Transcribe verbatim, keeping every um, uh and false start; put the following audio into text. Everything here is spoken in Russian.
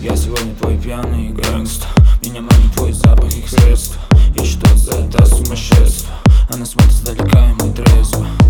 Я сегодня твой пьяный гэнгста. Меня манит твой запах, их средства. И что за это сумасшествие? Она смотрит сдалека, и мы трезво.